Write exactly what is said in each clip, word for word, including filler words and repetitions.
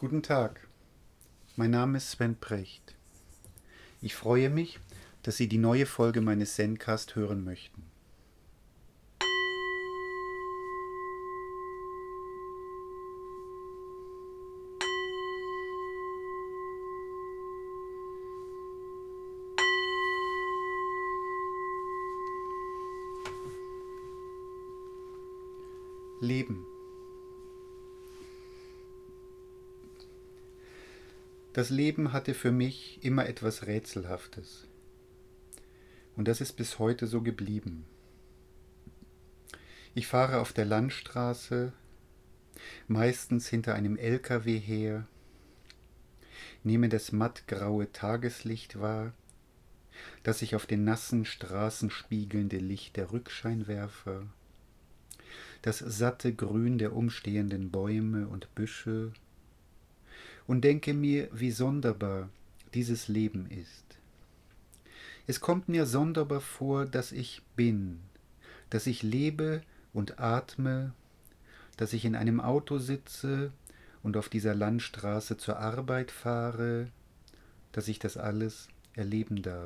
Guten Tag, mein Name ist Sven Precht. Ich freue mich, dass Sie die neue Folge meines Zencast hören möchten. Leben. Das Leben hatte für mich immer etwas Rätselhaftes. Und das ist bis heute so geblieben. Ich fahre auf der Landstraße, meistens hinter einem L K W her, nehme das mattgraue Tageslicht wahr, das sich auf den nassen Straßen spiegelnde Licht der Rückscheinwerfer, das satte Grün der umstehenden Bäume und Büsche und denke mir, wie sonderbar dieses Leben ist. Es kommt mir sonderbar vor, dass ich bin, dass ich lebe und atme, dass ich in einem Auto sitze und auf dieser Landstraße zur Arbeit fahre, dass ich das alles erleben darf.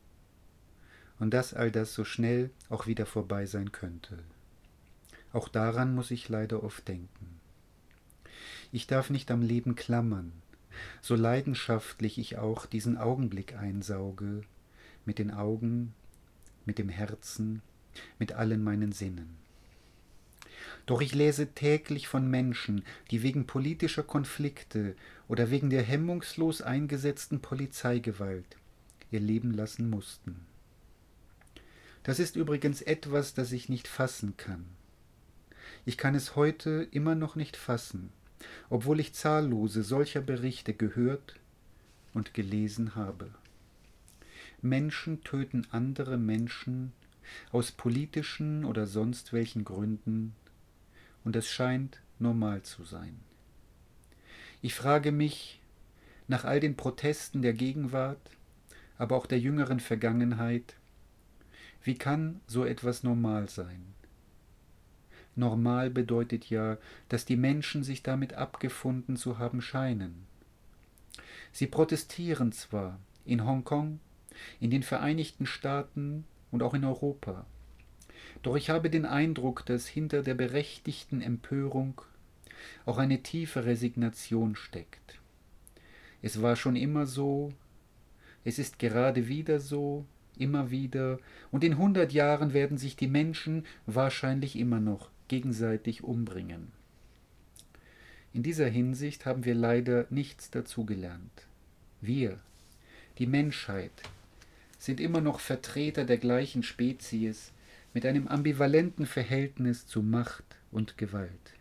Und dass all das so schnell auch wieder vorbei sein könnte. Auch daran muss ich leider oft denken. Ich darf nicht am Leben klammern, so leidenschaftlich ich auch diesen Augenblick einsauge, mit den Augen, mit dem Herzen, mit allen meinen Sinnen. Doch ich lese täglich von Menschen, die wegen politischer Konflikte oder wegen der hemmungslos eingesetzten Polizeigewalt ihr Leben lassen mussten. Das ist übrigens etwas, das ich nicht fassen kann. Ich kann es heute immer noch nicht fassen, obwohl ich zahllose solcher Berichte gehört und gelesen habe. Menschen töten andere Menschen aus politischen oder sonst welchen Gründen, und es scheint normal zu sein. Ich frage mich, nach all den Protesten der Gegenwart, aber auch der jüngeren Vergangenheit, wie kann so etwas normal sein? Normal bedeutet ja, dass die Menschen sich damit abgefunden zu haben scheinen. Sie protestieren zwar in Hongkong, in den Vereinigten Staaten und auch in Europa, doch ich habe den Eindruck, dass hinter der berechtigten Empörung auch eine tiefe Resignation steckt. Es war schon immer so, es ist gerade wieder so, immer wieder, und in hundert Jahren werden sich die Menschen wahrscheinlich immer noch gegenseitig umbringen. In dieser Hinsicht haben wir leider nichts dazugelernt. Wir, die Menschheit, sind immer noch Vertreter der gleichen Spezies mit einem ambivalenten Verhältnis zu Macht und Gewalt.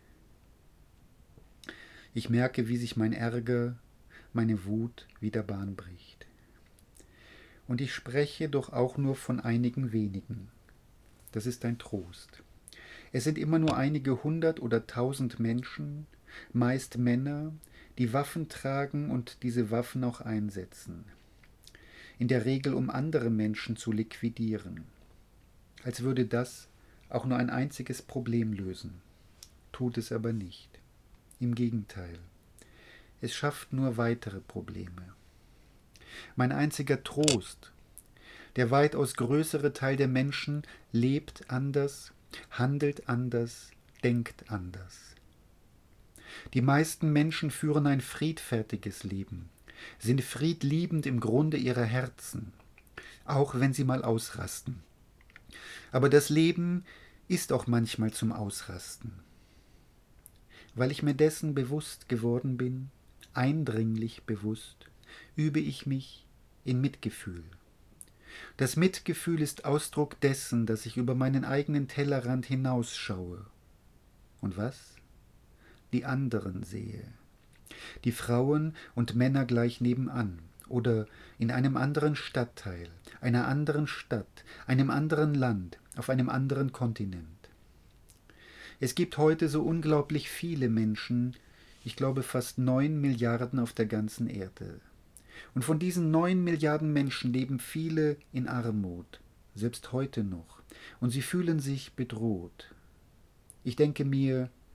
Ich merke, wie sich mein Ärger, meine Wut wieder Bahn bricht. Und ich spreche doch auch nur von einigen wenigen. Das ist ein Trost. Es sind immer nur einige hundert oder tausend Menschen, meist Männer, die Waffen tragen und diese Waffen auch einsetzen. In der Regel, um andere Menschen zu liquidieren. Als würde das auch nur ein einziges Problem lösen. Tut es aber nicht. Im Gegenteil. Es schafft nur weitere Probleme. Mein einziger Trost, der weitaus größere Teil der Menschen lebt anders, handelt anders, denkt anders. Die meisten Menschen führen ein friedfertiges Leben, sind friedliebend im Grunde ihrer Herzen, auch wenn sie mal ausrasten. Aber das Leben ist auch manchmal zum Ausrasten. Weil ich mir dessen bewusst geworden bin, eindringlich bewusst, übe ich mich in Mitgefühl. Das Mitgefühl ist Ausdruck dessen, dass ich über meinen eigenen Tellerrand hinausschaue. Und was? Die anderen sehe. Die Frauen und Männer gleich nebenan oder in einem anderen Stadtteil, einer anderen Stadt, einem anderen Land, auf einem anderen Kontinent. Es gibt heute so unglaublich viele Menschen, ich glaube fast neun Milliarden auf der ganzen Erde. Und von diesen neun Milliarden Menschen leben viele in Armut, selbst heute noch, und sie fühlen sich bedroht. Ich denke mir,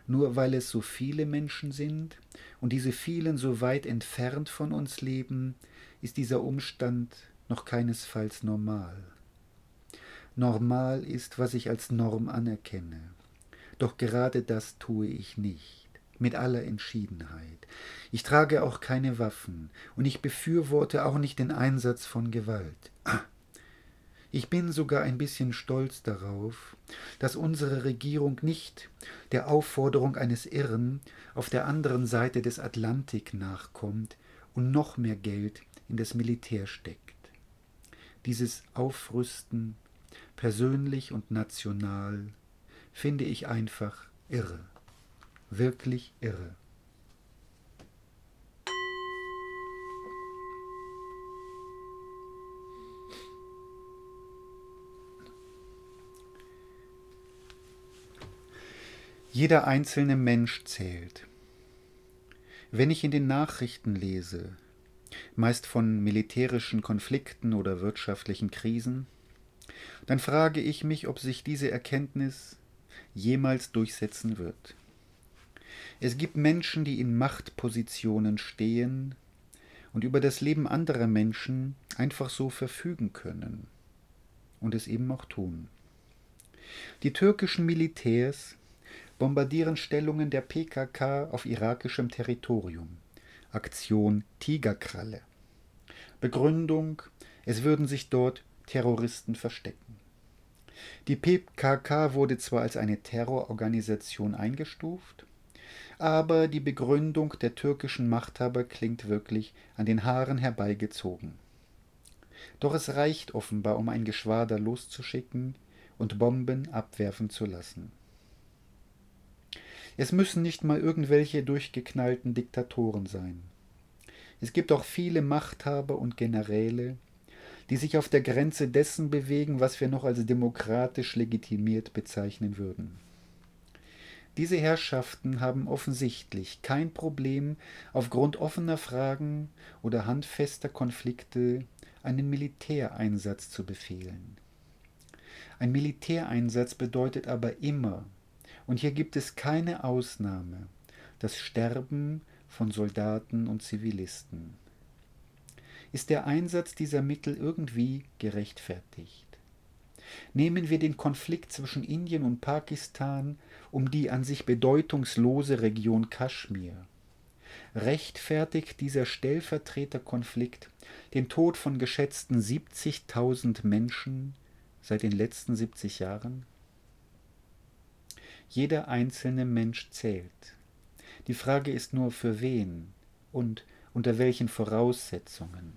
nur weil es so viele Menschen sind und diese vielen so weit entfernt von uns leben, ist dieser Umstand noch keinesfalls normal. Normal ist, was ich als Norm anerkenne. Doch gerade das tue ich nicht, mit aller Entschiedenheit. Ich trage auch keine Waffen und ich befürworte auch nicht den Einsatz von Gewalt. Ich bin sogar ein bisschen stolz darauf, dass unsere Regierung nicht der Aufforderung eines Irren auf der anderen Seite des Atlantik nachkommt und noch mehr Geld in das Militär steckt. Dieses Aufrüsten, persönlich und national, finde ich einfach irre, wirklich irre. Jeder einzelne Mensch zählt. Wenn ich in den Nachrichten lese, meist von militärischen Konflikten oder wirtschaftlichen Krisen, dann frage ich mich, ob sich diese Erkenntnis jemals durchsetzen wird. Es gibt Menschen, die in Machtpositionen stehen und über das Leben anderer Menschen einfach so verfügen können und es eben auch tun. Die türkischen Militärs bombardieren Stellungen der P K K auf irakischem Territorium. Aktion Tigerkralle. Begründung: Es würden sich dort Terroristen verstecken. Die P K K wurde zwar als eine Terrororganisation eingestuft, aber die Begründung der türkischen Machthaber klingt wirklich an den Haaren herbeigezogen. Doch es reicht offenbar, um ein Geschwader loszuschicken und Bomben abwerfen zu lassen. Es müssen nicht mal irgendwelche durchgeknallten Diktatoren sein. Es gibt auch viele Machthaber und Generäle, die sich auf der Grenze dessen bewegen, was wir noch als demokratisch legitimiert bezeichnen würden. Diese Herrschaften haben offensichtlich kein Problem, aufgrund offener Fragen oder handfester Konflikte einen Militäreinsatz zu befehlen. Ein Militäreinsatz bedeutet aber immer, und hier gibt es keine Ausnahme, das Sterben von Soldaten und Zivilisten. Ist der Einsatz dieser Mittel irgendwie gerechtfertigt? Nehmen wir den Konflikt zwischen Indien und Pakistan um die an sich bedeutungslose Region Kaschmir. Rechtfertigt dieser Stellvertreterkonflikt den Tod von geschätzten siebzigtausend Menschen seit den letzten siebzig Jahren? Jeder einzelne Mensch zählt. Die Frage ist nur, für wen und unter welchen Voraussetzungen.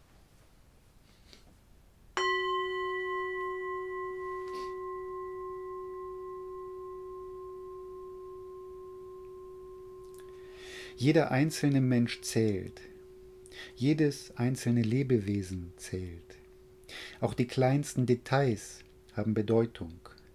Jeder einzelne Mensch zählt. Jedes einzelne Lebewesen zählt. Auch die kleinsten Details haben Bedeutung.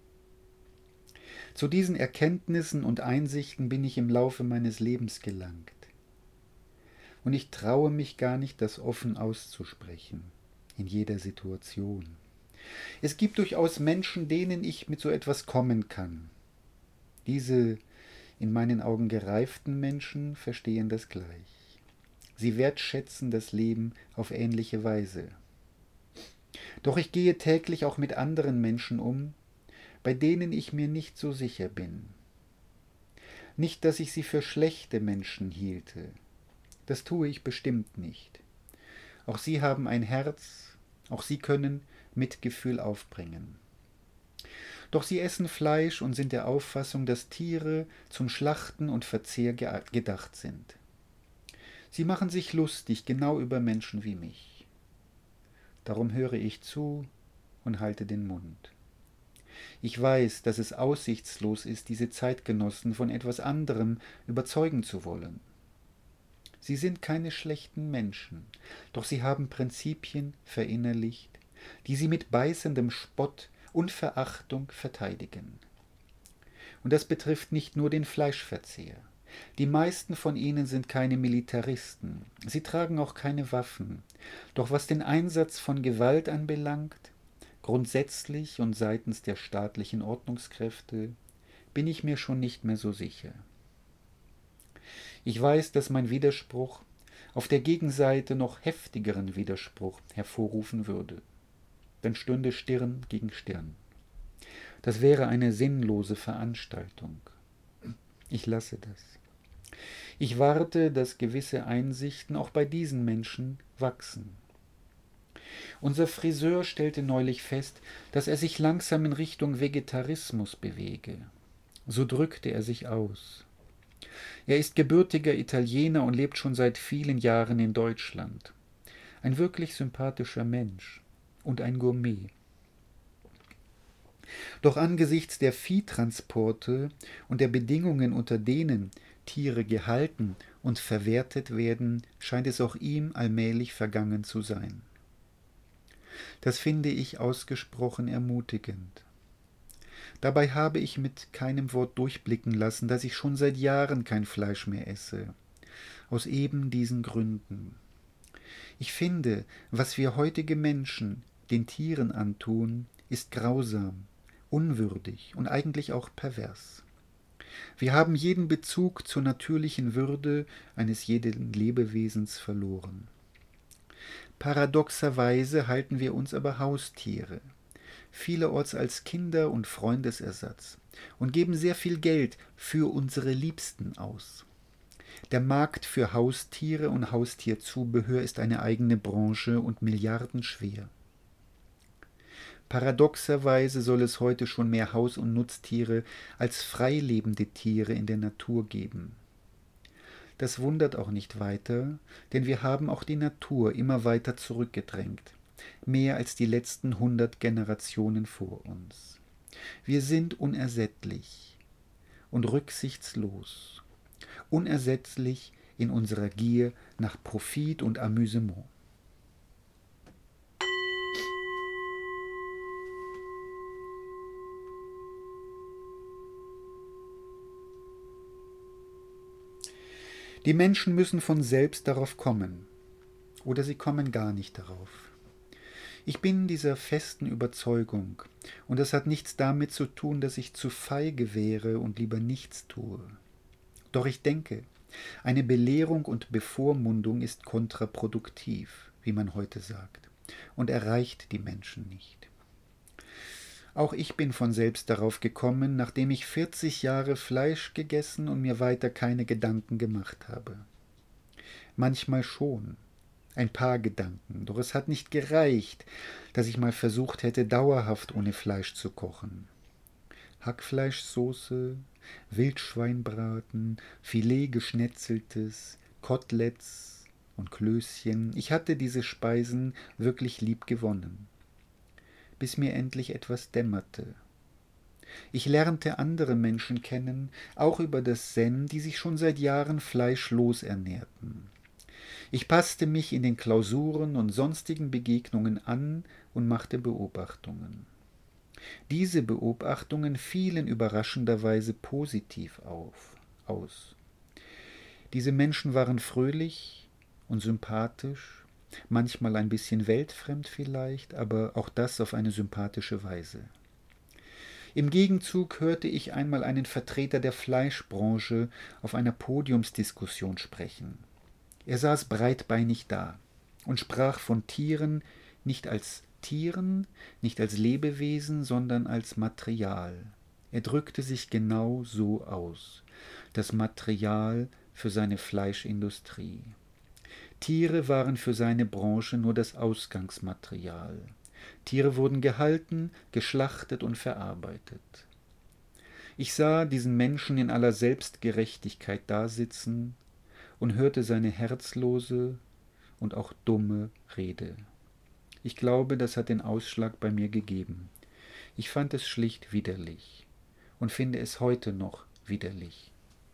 Zu diesen Erkenntnissen und Einsichten bin ich im Laufe meines Lebens gelangt. Und ich traue mich gar nicht, das offen auszusprechen, in jeder Situation. Es gibt durchaus Menschen, denen ich mit so etwas kommen kann. Diese in meinen Augen gereiften Menschen verstehen das gleich. Sie wertschätzen das Leben auf ähnliche Weise. Doch ich gehe täglich auch mit anderen Menschen um, bei denen ich mir nicht so sicher bin. Nicht, dass ich sie für schlechte Menschen hielte. Das tue ich bestimmt nicht. Auch sie haben ein Herz, auch sie können Mitgefühl aufbringen. Doch sie essen Fleisch und sind der Auffassung, dass Tiere zum Schlachten und Verzehr gedacht sind. Sie machen sich lustig genau über Menschen wie mich. Darum höre ich zu und halte den Mund. Ich weiß, dass es aussichtslos ist, diese Zeitgenossen von etwas anderem überzeugen zu wollen. Sie sind keine schlechten Menschen, doch sie haben Prinzipien verinnerlicht, die sie mit beißendem Spott und Verachtung verteidigen. Und das betrifft nicht nur den Fleischverzehr. Die meisten von ihnen sind keine Militaristen, sie tragen auch keine Waffen. Doch was den Einsatz von Gewalt anbelangt, grundsätzlich und seitens der staatlichen Ordnungskräfte, bin ich mir schon nicht mehr so sicher. Ich weiß, dass mein Widerspruch auf der Gegenseite noch heftigeren Widerspruch hervorrufen würde. Dann stünde Stirn gegen Stirn. Das wäre eine sinnlose Veranstaltung. Ich lasse das. Ich warte, dass gewisse Einsichten auch bei diesen Menschen wachsen. Unser Friseur stellte neulich fest, dass er sich langsam in Richtung Vegetarismus bewege. So drückte er sich aus. Er ist gebürtiger Italiener und lebt schon seit vielen Jahren in Deutschland. Ein wirklich sympathischer Mensch und ein Gourmet. Doch angesichts der Viehtransporte und der Bedingungen, unter denen Tiere gehalten und verwertet werden, scheint es auch ihm allmählich vergangen zu sein. Das finde ich ausgesprochen ermutigend. Dabei habe ich mit keinem Wort durchblicken lassen, dass ich schon seit Jahren kein Fleisch mehr esse. Aus eben diesen Gründen. Ich finde, was wir heutige Menschen den Tieren antun, ist grausam, unwürdig und eigentlich auch pervers. Wir haben jeden Bezug zur natürlichen Würde eines jeden Lebewesens verloren. Paradoxerweise halten wir uns aber Haustiere, vielerorts als Kinder- und Freundesersatz, und geben sehr viel Geld für unsere Liebsten aus. Der Markt für Haustiere und Haustierzubehör ist eine eigene Branche und milliardenschwer. Paradoxerweise soll es heute schon mehr Haus- und Nutztiere als freilebende Tiere in der Natur geben. Das wundert auch nicht weiter, denn wir haben auch die Natur immer weiter zurückgedrängt, mehr als die letzten hundert Generationen vor uns. Wir sind unersättlich und rücksichtslos, unersetzlich in unserer Gier nach Profit und Amüsement. Die Menschen müssen von selbst darauf kommen, oder sie kommen gar nicht darauf. Ich bin dieser festen Überzeugung, und das hat nichts damit zu tun, dass ich zu feige wäre und lieber nichts tue. Doch ich denke, eine Belehrung und Bevormundung ist kontraproduktiv, wie man heute sagt, und erreicht die Menschen nicht. Auch ich bin von selbst darauf gekommen, nachdem ich vierzig Jahre Fleisch gegessen und mir weiter keine Gedanken gemacht habe. Manchmal schon, ein paar Gedanken, doch es hat nicht gereicht, dass ich mal versucht hätte, dauerhaft ohne Fleisch zu kochen. Hackfleischsoße, Wildschweinbraten, Filet geschnetzeltes, Koteletts und Klößchen, ich hatte diese Speisen wirklich lieb gewonnen, bis mir endlich etwas dämmerte. Ich lernte andere Menschen kennen, auch über das Zen, die sich schon seit Jahren fleischlos ernährten. Ich passte mich in den Klausuren und sonstigen Begegnungen an und machte Beobachtungen. Diese Beobachtungen fielen überraschenderweise positiv auf, aus. Diese Menschen waren fröhlich und sympathisch, manchmal ein bisschen weltfremd vielleicht, aber auch das auf eine sympathische Weise. Im Gegenzug hörte ich einmal einen Vertreter der Fleischbranche auf einer Podiumsdiskussion sprechen. Er saß breitbeinig da und sprach von Tieren nicht als Tieren, nicht als Lebewesen, sondern als Material. Er drückte sich genau so aus, das Material für seine Fleischindustrie. Tiere waren für seine Branche nur das Ausgangsmaterial. Tiere wurden gehalten, geschlachtet und verarbeitet. Ich sah diesen Menschen in aller Selbstgerechtigkeit dasitzen und hörte seine herzlose und auch dumme Rede. Ich glaube, das hat den Ausschlag bei mir gegeben. Ich fand es schlicht widerlich und finde es heute noch widerlich.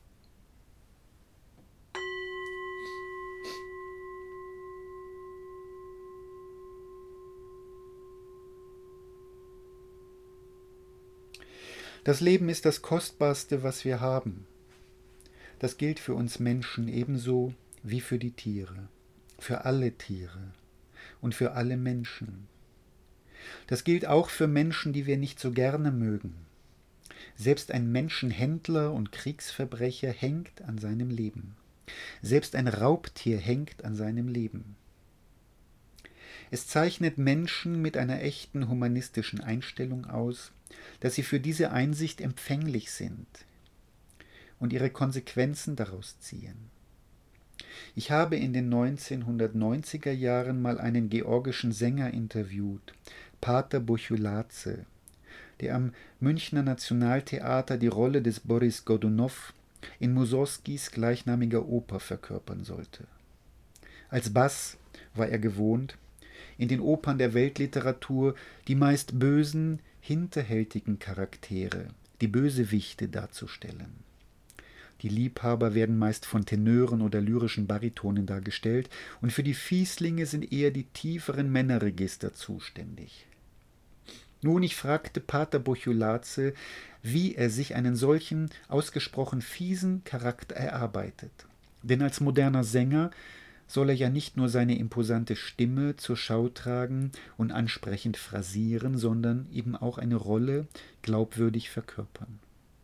Das Leben ist das Kostbarste, was wir haben. Das gilt für uns Menschen ebenso wie für die Tiere, für alle Tiere und für alle Menschen. Das gilt auch für Menschen, die wir nicht so gerne mögen. Selbst ein Menschenhändler und Kriegsverbrecher hängt an seinem Leben. Selbst ein Raubtier hängt an seinem Leben. Es zeichnet Menschen mit einer echten humanistischen Einstellung aus, dass sie für diese Einsicht empfänglich sind und ihre Konsequenzen daraus ziehen. Ich habe in den neunzehnhundertneunziger Jahren mal einen georgischen Sänger interviewt, Pater Bochuladze, der am Münchner Nationaltheater die Rolle des Boris Godunow in Mussorgskis gleichnamiger Oper verkörpern sollte. Als Bass war er gewohnt, in den Opern der Weltliteratur die meist bösen, hinterhältigen Charaktere, die Bösewichte darzustellen. Die Liebhaber werden meist von Tenören oder lyrischen Baritonen dargestellt und für die Fieslinge sind eher die tieferen Männerregister zuständig. Nun, ich fragte Pater Bochuladze, wie er sich einen solchen ausgesprochen fiesen Charakter erarbeitet. Denn als moderner Sänger soll er ja nicht nur seine imposante Stimme zur Schau tragen und ansprechend phrasieren, sondern eben auch eine Rolle glaubwürdig verkörpern.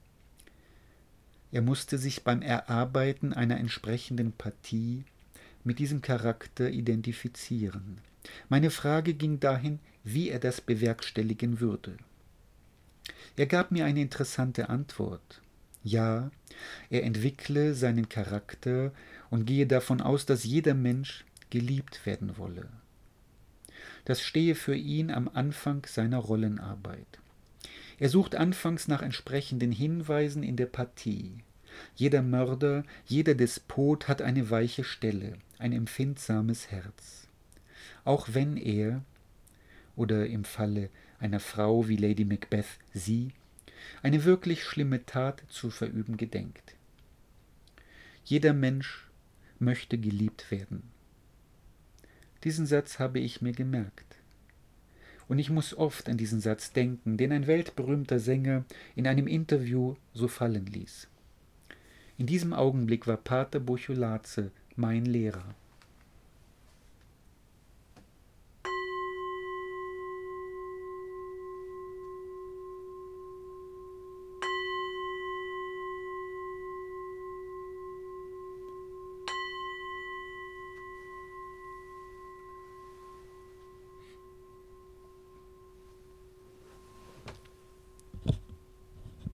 Er musste sich beim Erarbeiten einer entsprechenden Partie mit diesem Charakter identifizieren. Meine Frage ging dahin, wie er das bewerkstelligen würde. Er gab mir eine interessante Antwort. Ja, er entwickle seinen Charakter und gehe davon aus, dass jeder Mensch geliebt werden wolle. Das stehe für ihn am Anfang seiner Rollenarbeit. Er sucht anfangs nach entsprechenden Hinweisen in der Partie. Jeder Mörder, jeder Despot hat eine weiche Stelle, ein empfindsames Herz. Auch wenn er, oder im Falle einer Frau wie Lady Macbeth sie, eine wirklich schlimme Tat zu verüben gedenkt. Jeder Mensch möchte geliebt werden. Diesen Satz habe ich mir gemerkt. Und ich muss oft an diesen Satz denken, den ein weltberühmter Sänger in einem Interview so fallen ließ. In diesem Augenblick war Pater Bochuladze mein Lehrer.